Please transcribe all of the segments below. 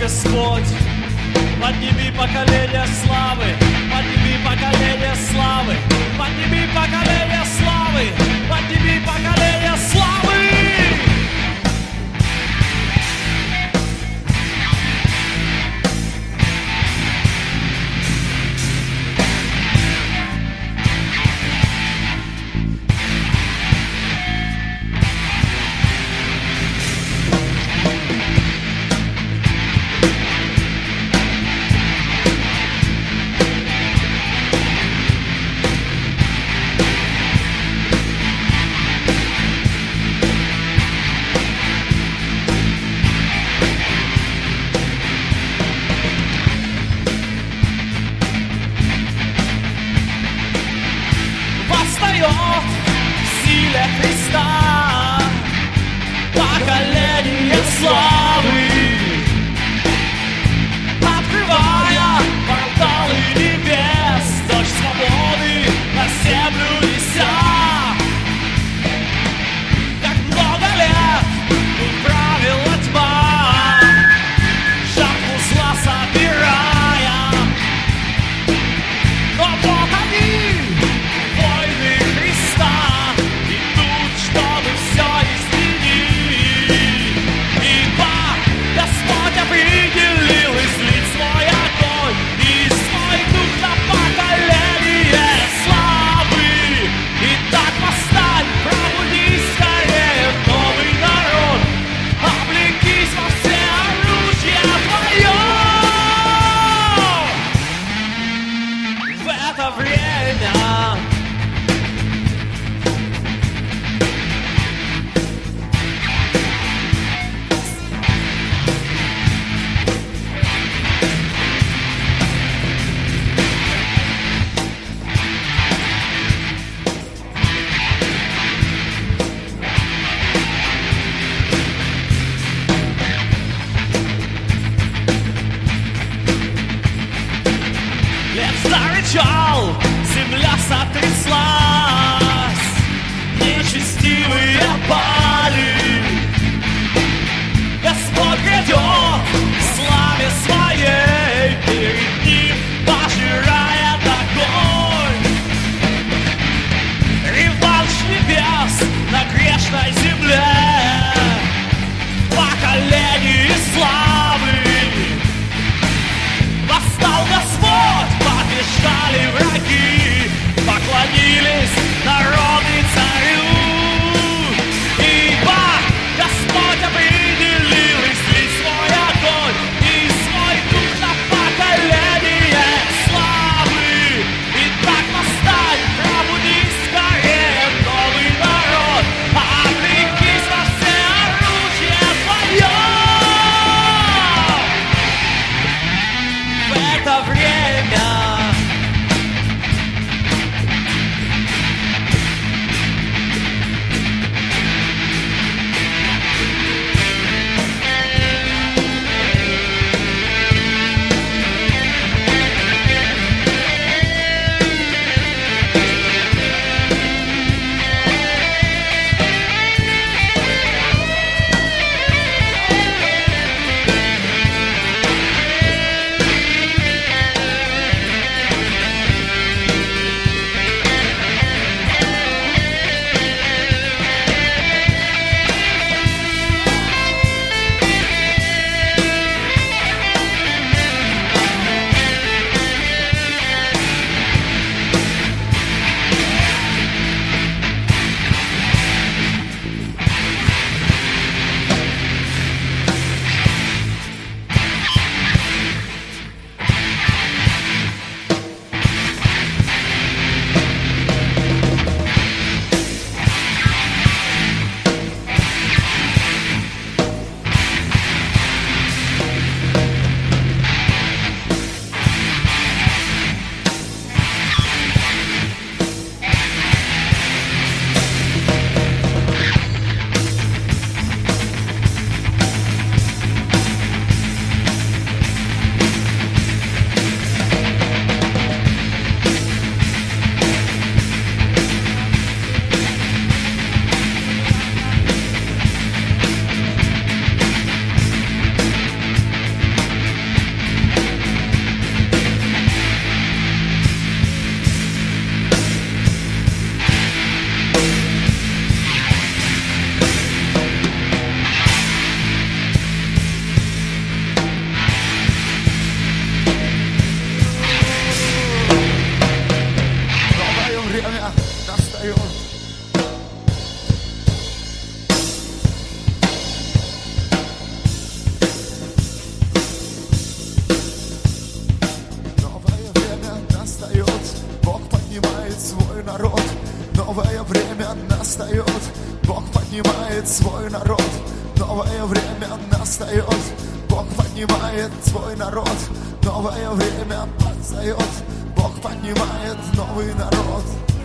Господь. Подними поколение славы, подними поколение славы, подними поколение славы, подними поколение славы. В силе Христа поколение славы, открывая порталы небес, дождь свободы на землю неся. Как много лет тут правила тьма, жатву зла собирая, но вот они, войны Христа, идут, чтобы все изменить. Ибо Господь определил излить свой огонь и свой дух на поколение славы. Итак, восстань, пробудись скорее, новый народ, облекись во все оружие твое. В это время лес зарычал, земля сотряслась, нечестивые пали. Господь грядет в славе своей, перед ним пожирает огонь. Реванш небес на грешной земле, поколение славы. Восстал Господь, побеждали враги, поклонились народы царю. Ибо Господь определил излить свой огонь и свой дух на поколение свой народ. Новое время настает, Бог поднимает свой народ. Новое время настает, Бог поднимает свой народ. Новое время настает, Бог поднимает новый народ.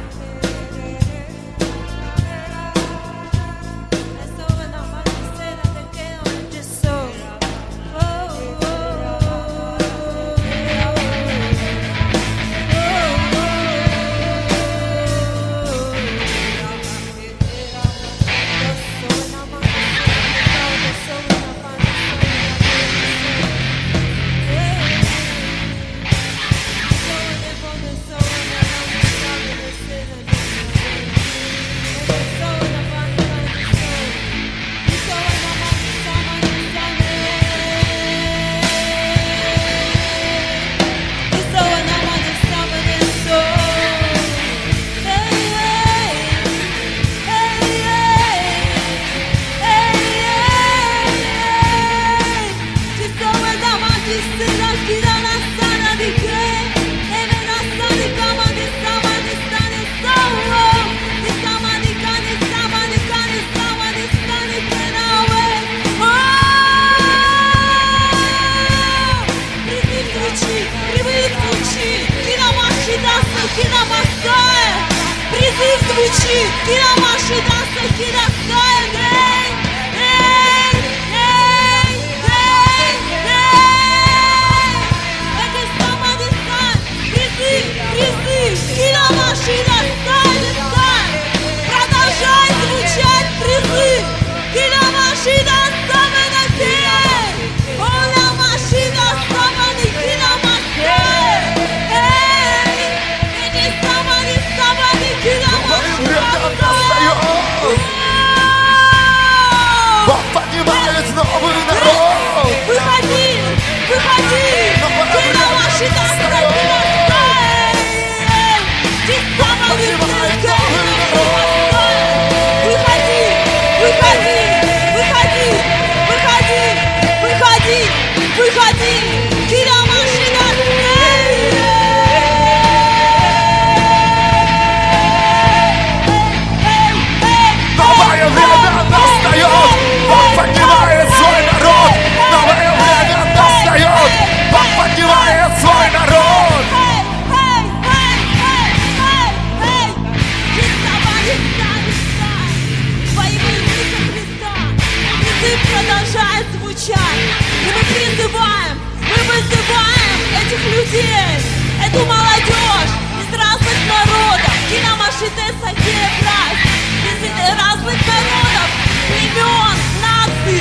Призыв звучит, Киномаши даст, Киностаем, это самый сан, призыв, Киномаши даст, продолжай звучать призыв, Киномаши даст, Бог поднимает новый народ. Выходи, Киномаши даст, выходи, Киномаши даст. Новое время настает, Бог поднимает свой народ. Новое время настает, Бог поднимает свой народ. Призыв продолжает звучать. И мы призываем, мы вызываем этих людей, эту молодежь из разных народов. Киномаши даст, из разных народов, племен, наций.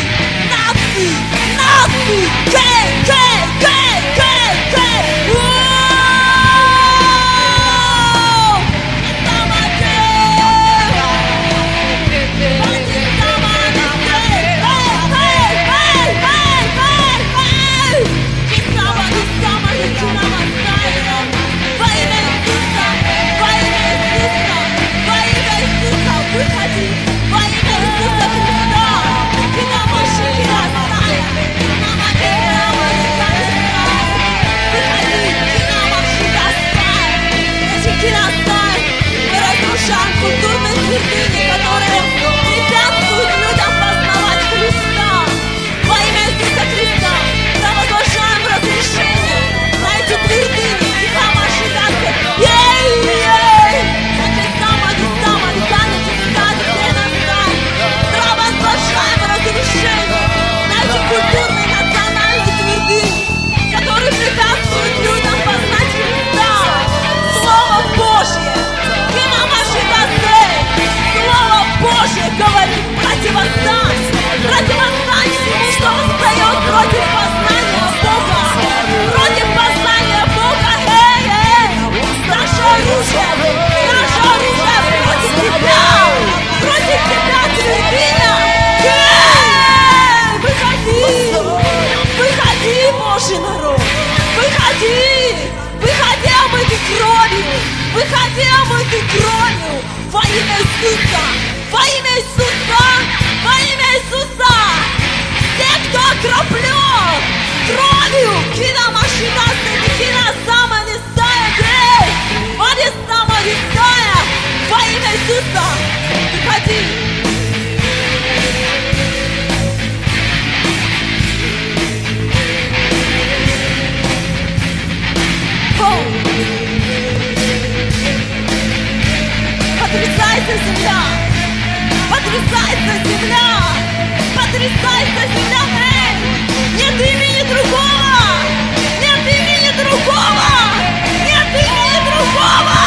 Выходи, омытый кровью, во имя Иисуса, во имя Иисуса, во имя Иисуса. Те, кто окроплен кровью, Киномаши даст, Киносама не ставит, он и сама не ставит. земля! Потрясается земля! Потрясается земля! Эй! Нет имени другого! Нет имени другого! Нет имени другого!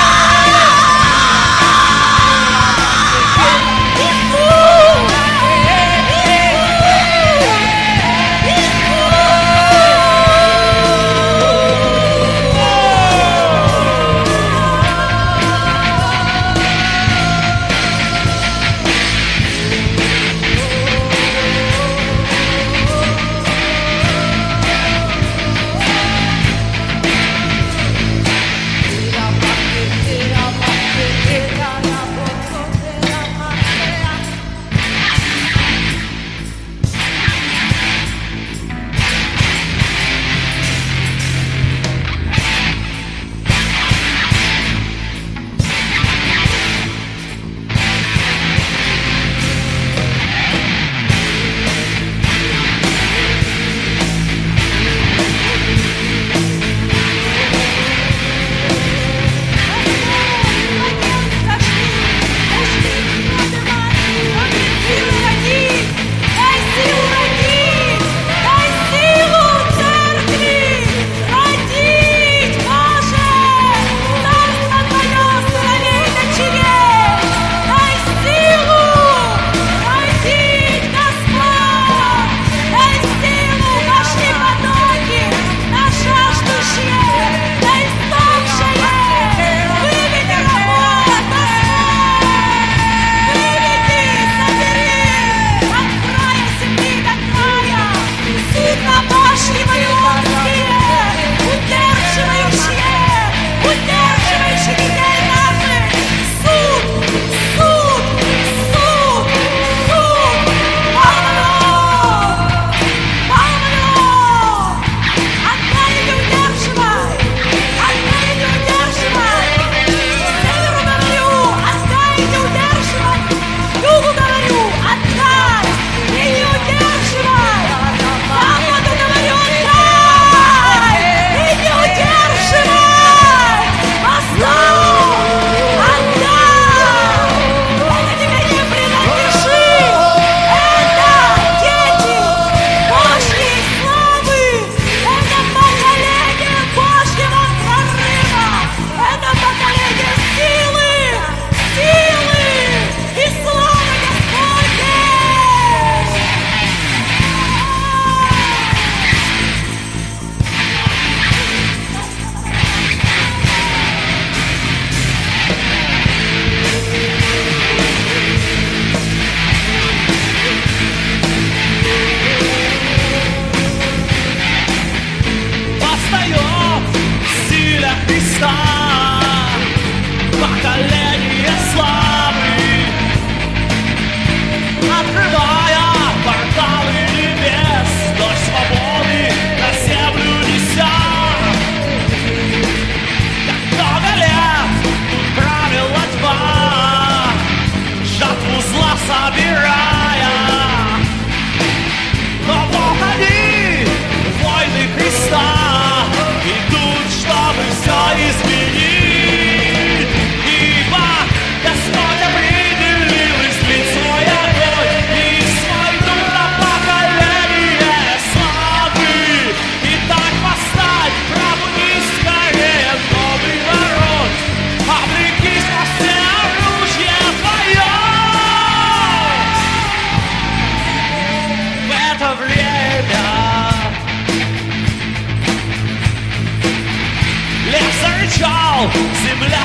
Земля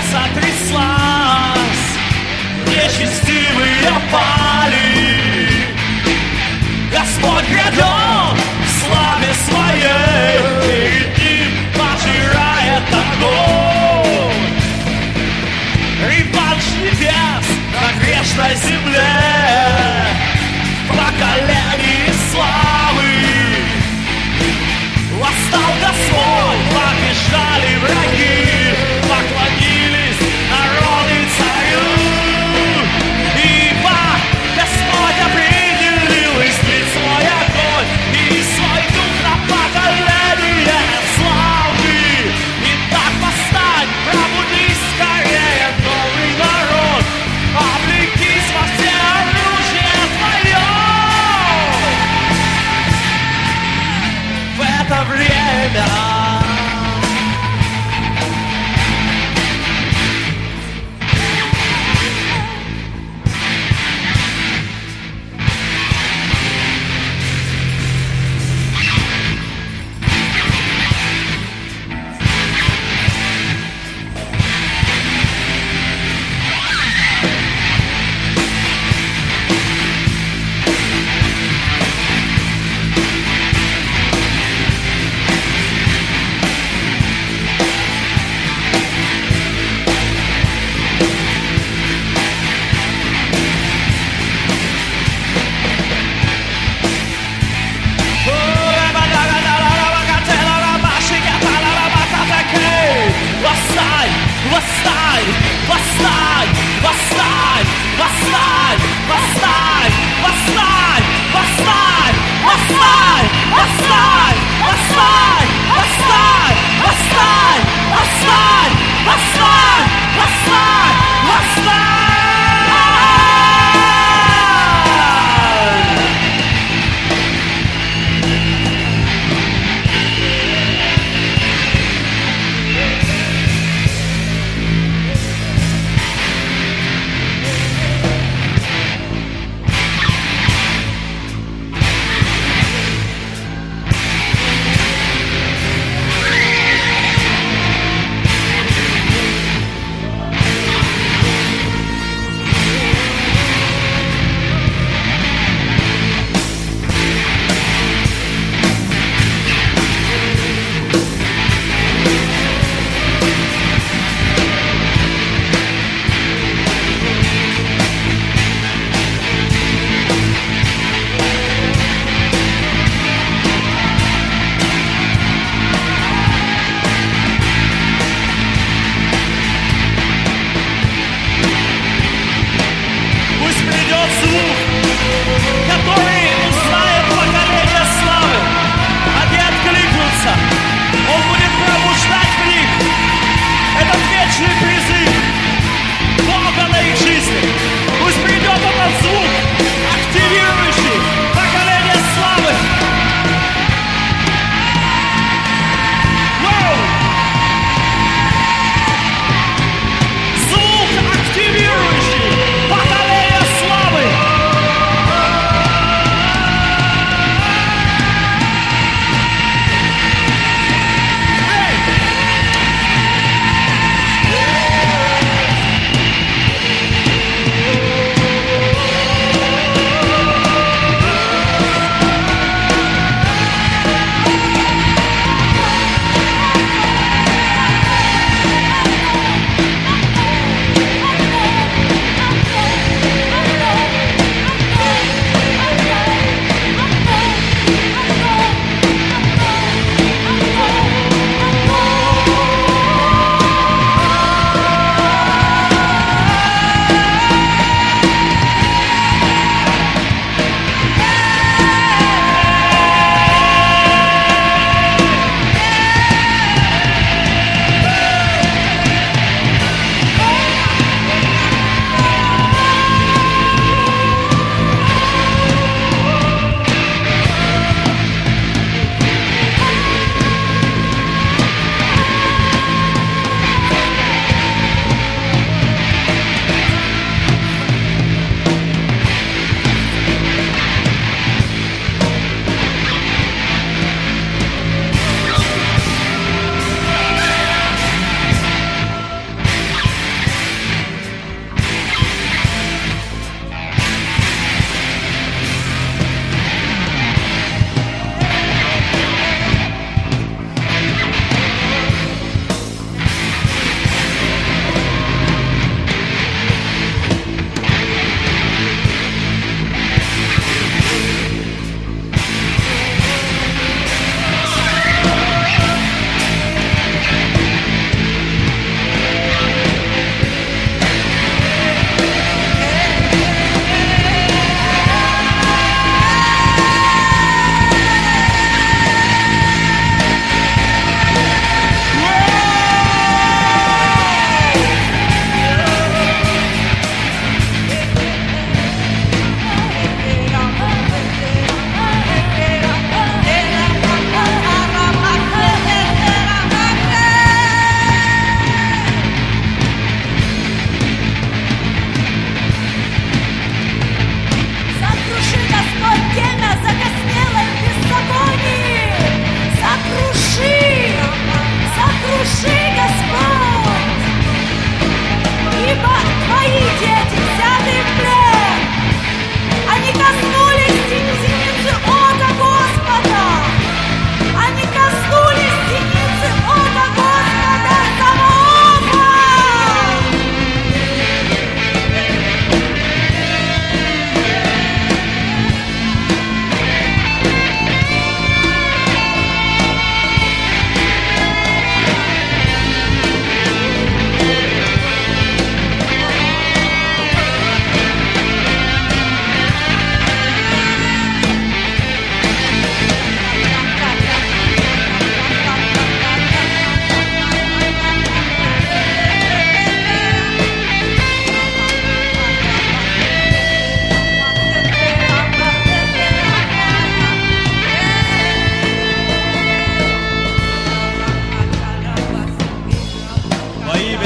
сотряслась, нечестивые пали. Господь грядет в славе своей, перед ним пожирает огонь. Реванш небес на грешной земле, поколение славы. Восстал Господь, побежали враги, поклонились народы царю. Ибо Господь определил излить свой огонь и свой дух на поколение славы. Итак, восстань, пробудись скорее, новый народ,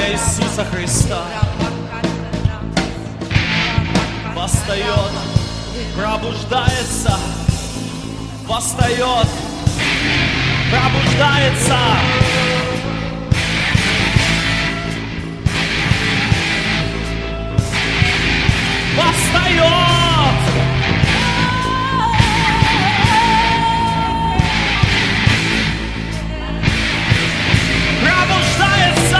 имя Иисуса Христа восстает, пробуждается, восстает, пробуждается. Восстает! Пробуждается!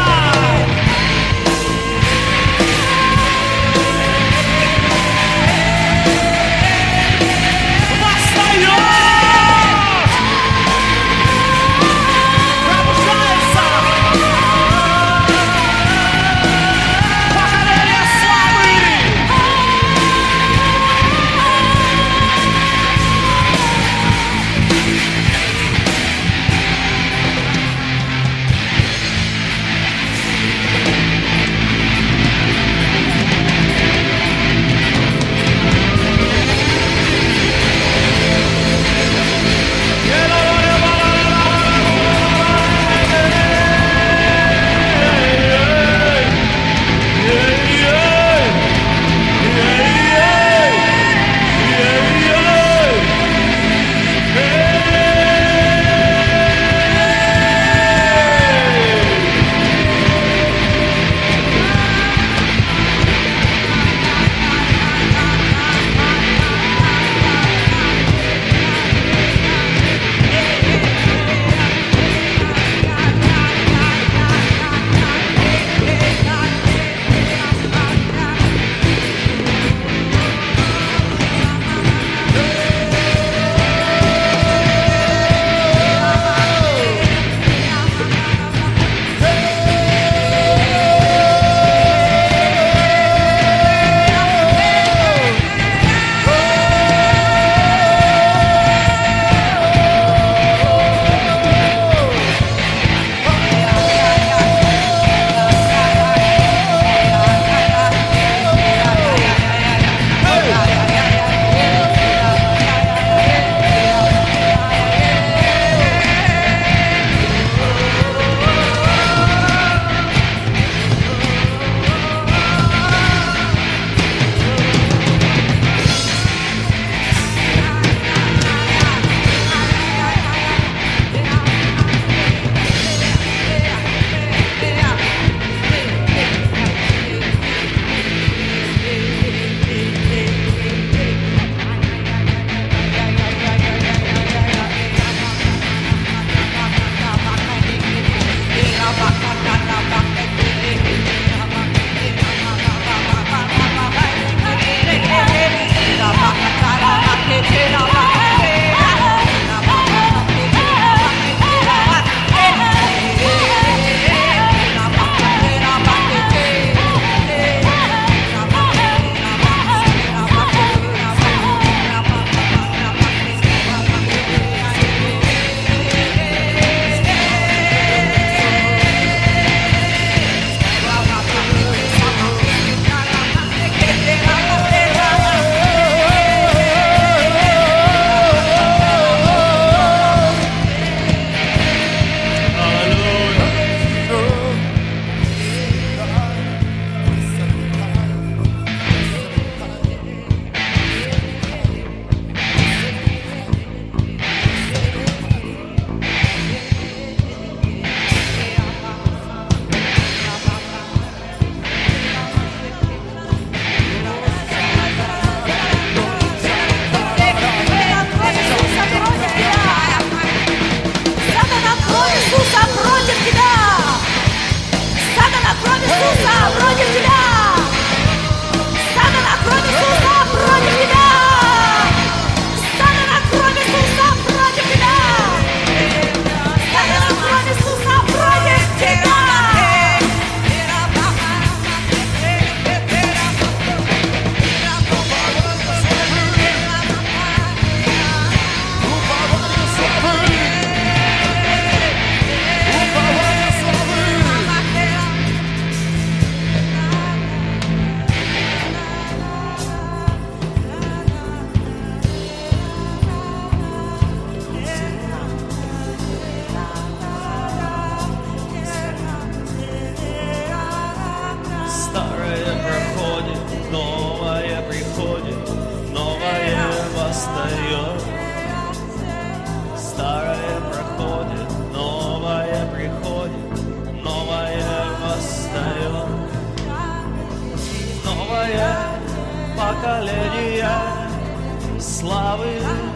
поколение славы.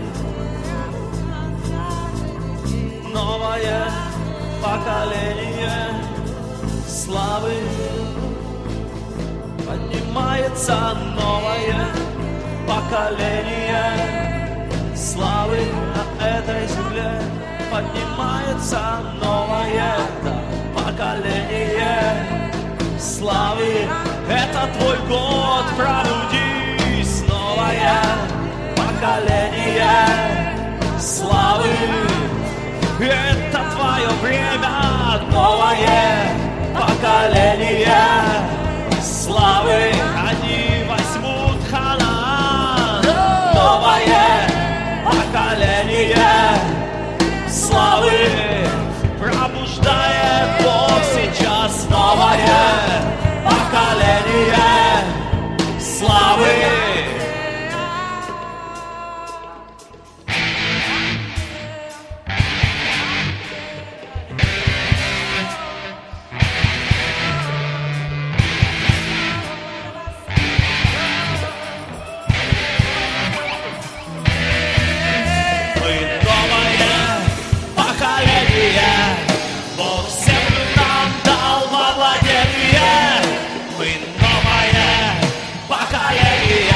Новое поколение славы. Поднимается новое поколение славы на этой земле. Поднимается новое поколение славы. Это твой год, пробудись, новое поколение славы. Это твое время, новое поколение славы. Они возьмут Ханаан, новое поколение славы. Пробуждает Бог сейчас новое поколение славы. Поколение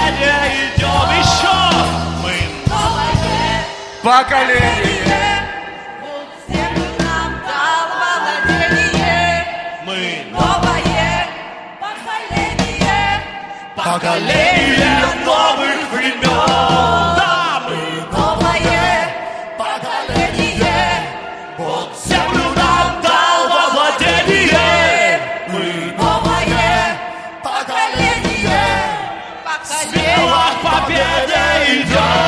победе идем еще. Мы Новое Поколение. Бог землю нам дал во владение. Мы Новое поколение. поколение новых времен. Да, мы Новое поколение. Бог землю нам дал во владение. Мы Новое поколение. смело к победе идем.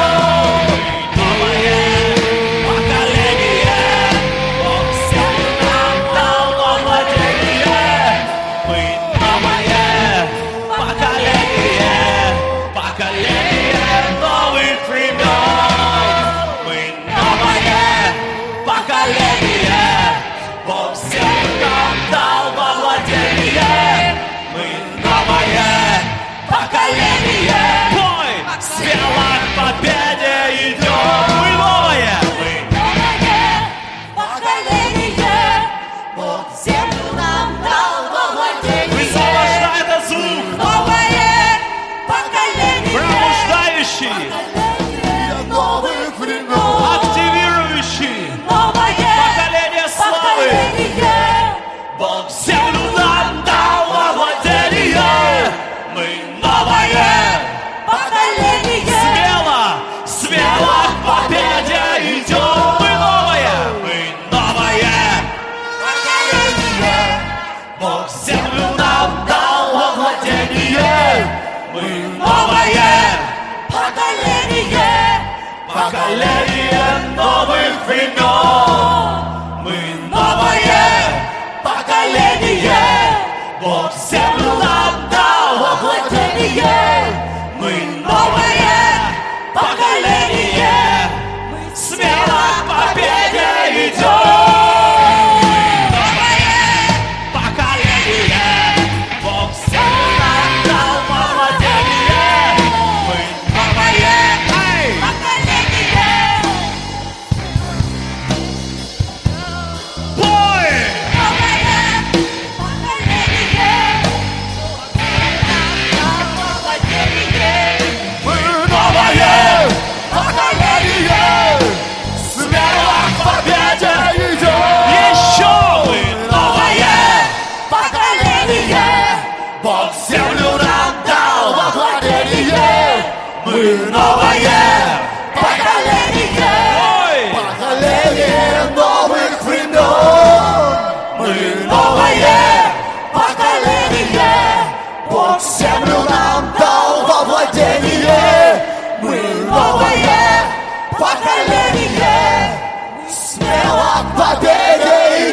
Новое поколение. Бог землю нам дал во владение. Мы новое поколение. Поколение новых времен. Мы новое поколение. Бог землю нам дал во владение. Мы новое поколение. Пой, смело к победе идем. Мы новое. Мы Новое поколение. Бог землю нам дал во владение. высвобождай этот звук, Новое поколение. пробуждающий, Новых времен. активирующий Новое поколение славы. поколение. Бог землю нам дал во владение. Мы новое Поколение. смело, смело к победе идем. Мы новое. Мы новое. Поколение. Бог землю нам дал во владение. Мы новое Поколение. поколение новых времен. Мы новое поколение. Бог землю нам дал во владение. Мы новое поколение. Смело к победе идем. Новое поколение. Бог землю нам дал во владение. Мы новое. Эй! Поколение. Пой! Новое поколение. Владение. Мы новое поколение. Смело к победе идем. Еще мы новое. Поколение. Бог землю нам дал во владение. Мы новое Поколение. Ой! Поколение новых времен. Мы новое Поколение. Бог землю нам дал во владение. Мы новое поколение. Смело к победе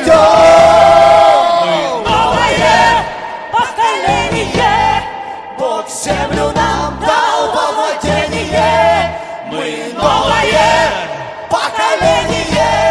идем. Новое поколение. Бог землю нам дал во владение. Мы новое Поколение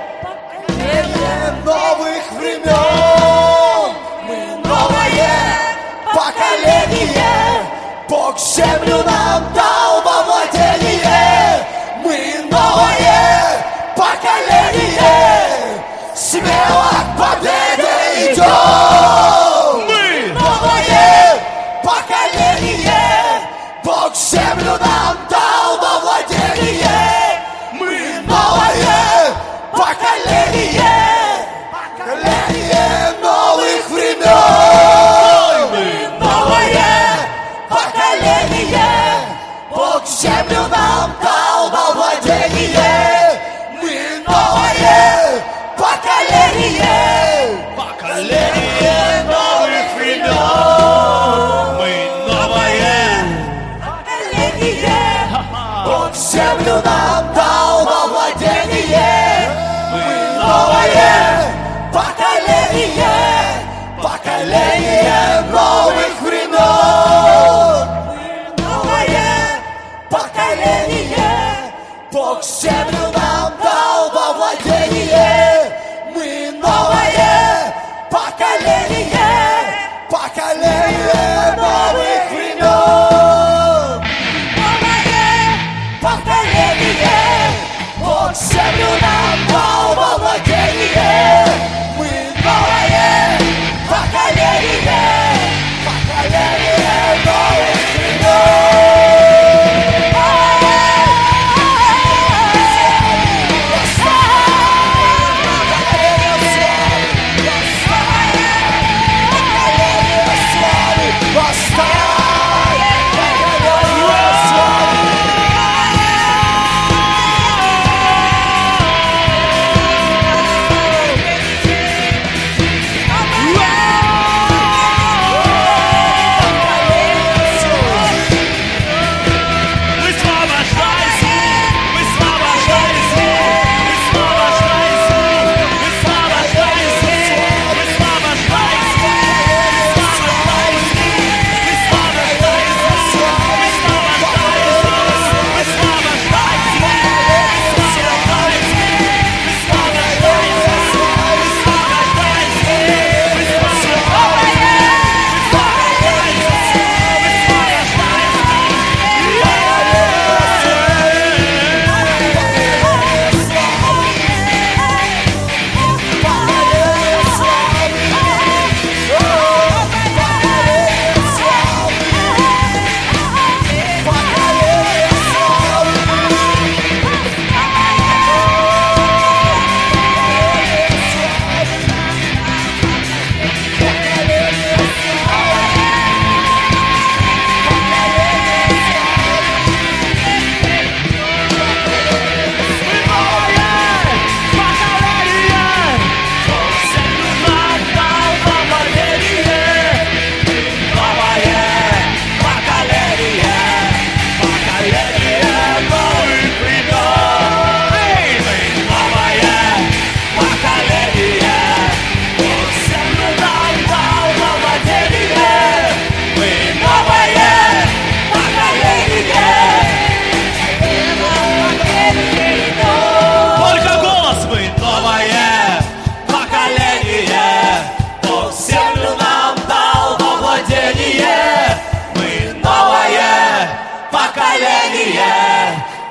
новых времен. Мы новое поколение. Бог землю нам дал во владение. Мы новое поколение. Смело к победе идем. Мы Новое поколение. Бог землю нам дал во владение. Мы новое поколение. Поколение новых времен. Мы новое поколение. Бог землю нам дал во владение. Мы новое поколение. поколение новых времен. Мы новое Поколение. Бог землю нам дал во владение. Мы Новое поколение. Поколение новых времен. Новое поколение. Бог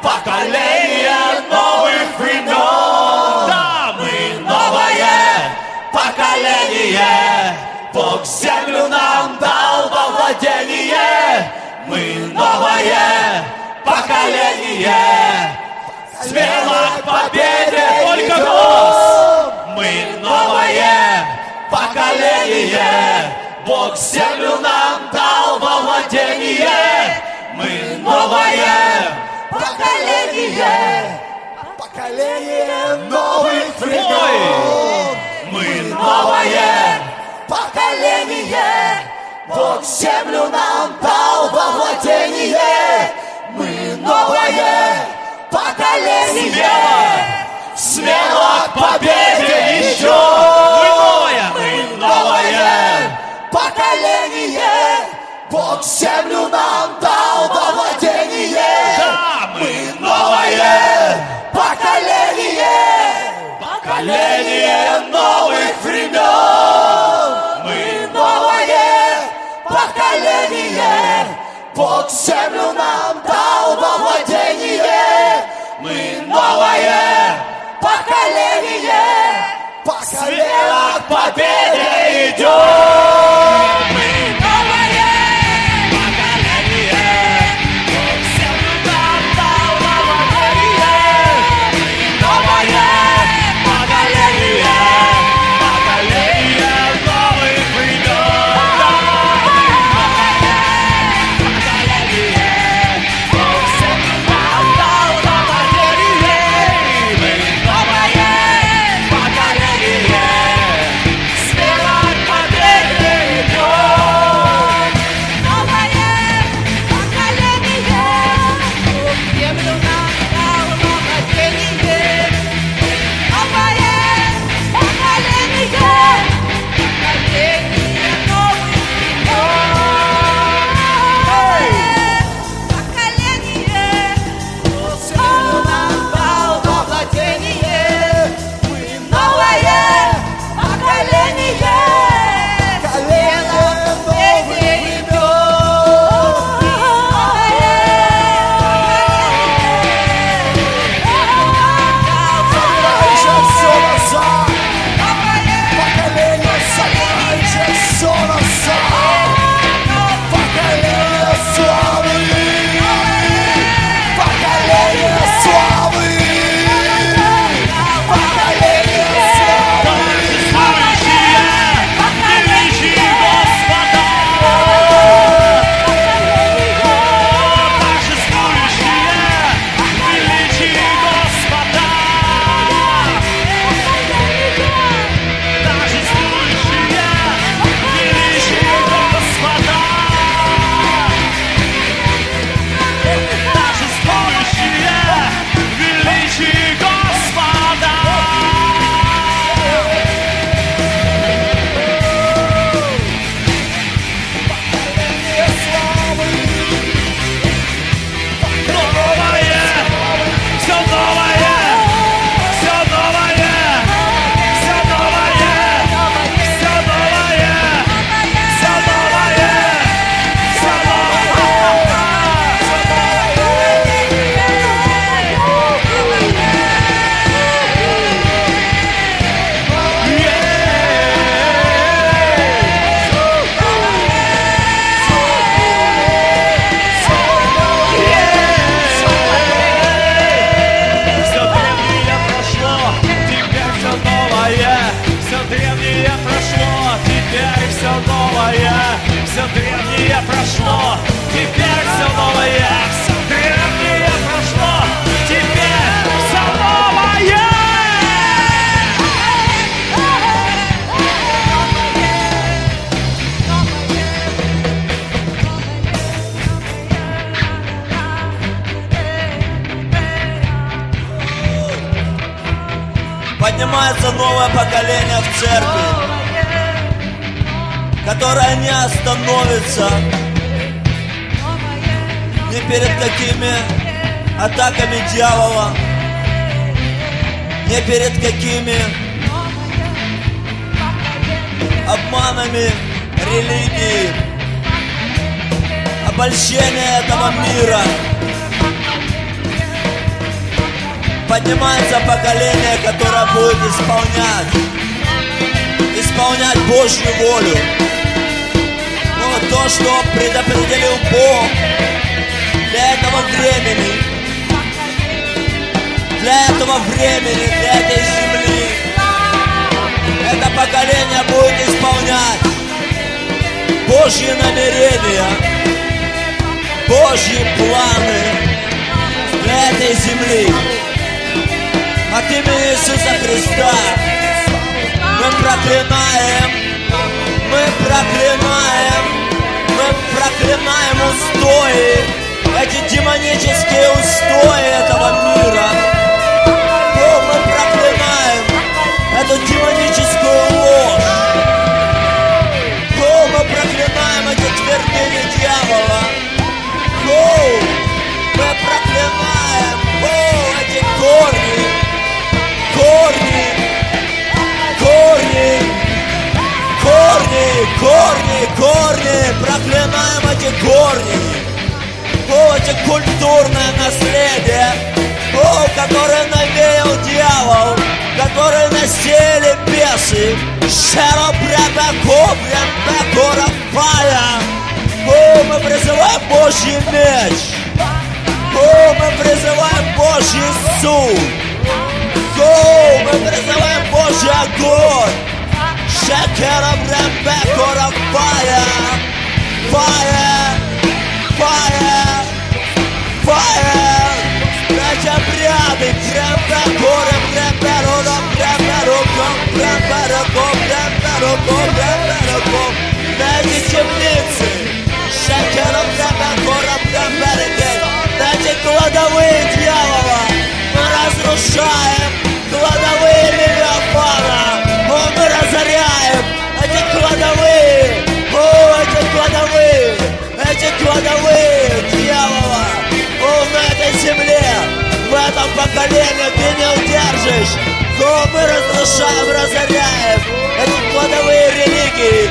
поколение новых времен. Да, мы новое поколение. Бог землю нам дал во владение. Мы новое поколение. Смело к победе только голос. Мы новое поколение. Бог землю нам дал во владение. Мы новое поколение. Поколение новых времен. Мы новое поколение. Бог землю нам дал во владение. Мы новое поколение. Смело к победе еще. Мы новое поколение. Бог землю нам дал во владение. Да, Мы новое поколение. Поколение новых времен. Мы новое поколение. Бог землю нам дал во владение. Мы новое поколение. смело к победе идем. Мы новое поколение. Бог землю нам дал во владение. Мы новое поколение. Поколение новых времен. Поколение. Бог землю нам дал во владение. Мы новое поколение. Смело к победе идем. Новое поколение. Бог землю нам дал во владение. Новое поколение. Поколение новых времен. Бог землю нам дал во владение. Мы новое поколение. Все древнее прошло, теперь все новое. Все древнее прошло, теперь все новое. Поднимается новое поколение в церкви, которое не остановится ни перед какими атаками дьявола, ни перед какими обманами религии, обольщения этого мира. Поднимается поколение, которое будет исполнять Божью волю. Но то, что предопределил Бог для этого времени, для этой земли, это поколение будет исполнять Божьи намерения, Божьи планы для этой земли. От имени Иисуса Христа мы проклинаем устои, эти демонические устои этого мира. О, мы проклинаем эту демоническую ложь. О, мы проклинаем эти твердыни дьявола. О, мы проклинаем, эти корни. Проклинаем эти корни. Эти культурное наследие, которое навеял дьявол, которое насеяли бесы. Мы призываем Божий меч. Мы призываем Божий суд. Мы призываем Божий огонь. Fire. Эти обряды. Эти темницы. Эти кладовые дьявола. Мы разрушаем кладовые Левиафана. Мы разоряем эти кладовые. Эти кладовые дьявола. На этой земле, в этом поколении ты не удержишь. Мы разрушаем, разоряем эти кладовые религии.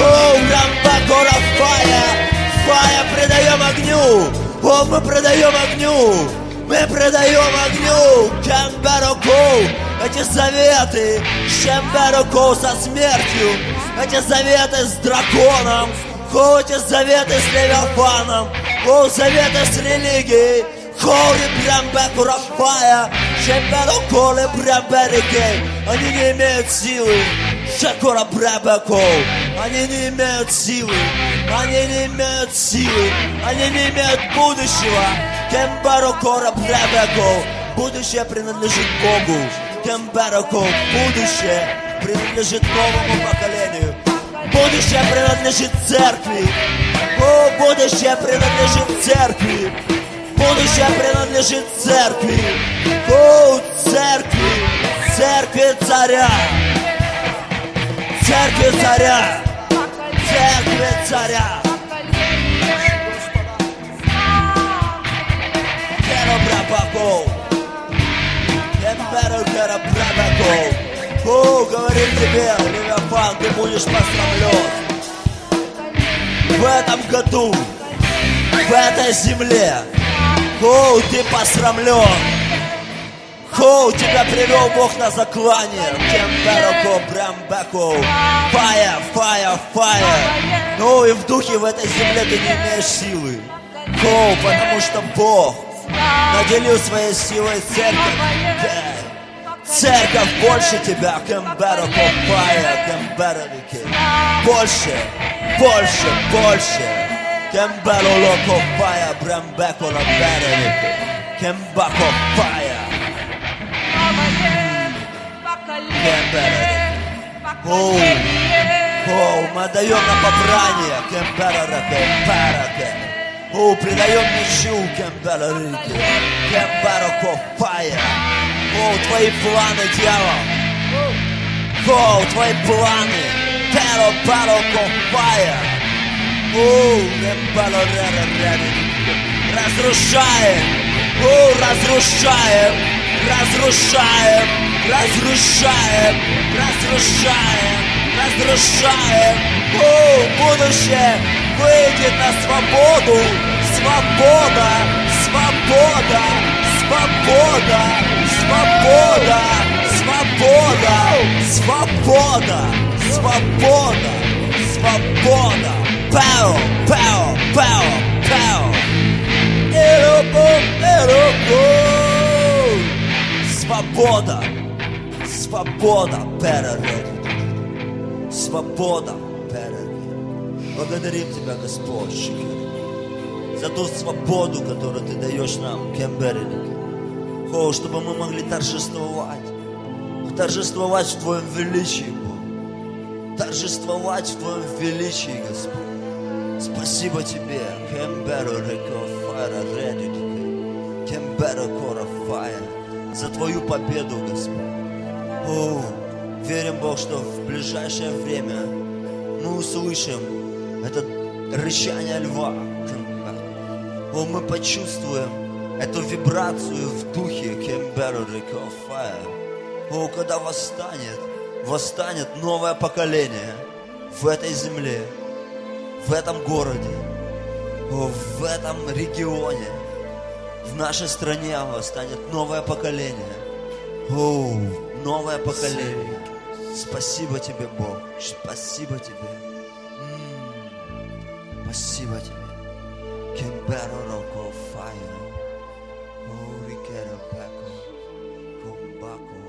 Фая предаем огню. Мы предаем огню. Мы предаем огню. Эти заветы со смертью. Эти заветы с драконом. Эти заветы с Левиафаном. Заветы с религией. Они не имеют силы. Они не имеют силы. Они не имеют будущего. Будущее принадлежит Богу. Будущее принадлежит новому поколению. Будущее принадлежит церкви. Будущее принадлежит церкви. Будущее принадлежит церкви. Церкви царя. Говорит тебе, Левиафан, ты будешь посрамлен. В этом году, в этой земле. Ты посрамлен. Тебя привел Бог на заклание. Fire. И в духе в этой земле ты не имеешь силы. Потому что Бог наделил своей силой церковь. Церковь больше тебя. Больше. Kembalo loco fire, brambeko la berenico. Kembako fire. Мы даем на попрание. Предаем мечу. Кембарако fire. Твои планы, дьявол. Твои планы. Барако fire. Разрушаем. Будущее выйдет на свободу. Свобода. Свобода! Свобода! Свобода! Свобода! Свобода! Пау! Пау! Пау! Пау! Свобода! Свобода! Свобода! Благодарим Тебя, Господь, за ту свободу, которую Ты даешь нам, Кемберли. О, чтобы мы могли торжествовать в Твоем величии, Бог. Торжествовать в Твоем величии, Господь. Спасибо Тебе, за Твою победу, Господь. О, верим, Бог, что в ближайшее время мы услышим это рычание льва. О, мы почувствуем эту вибрацию в духе. О, когда восстанет новое поколение в этой земле, в этом городе, о, в этом регионе, в нашей стране восстанет новое поколение. О, новое поколение. Спасибо Тебе, Бог. Спасибо Тебе. Спасибо Тебе. Fire. Oh, we get a back. Come back.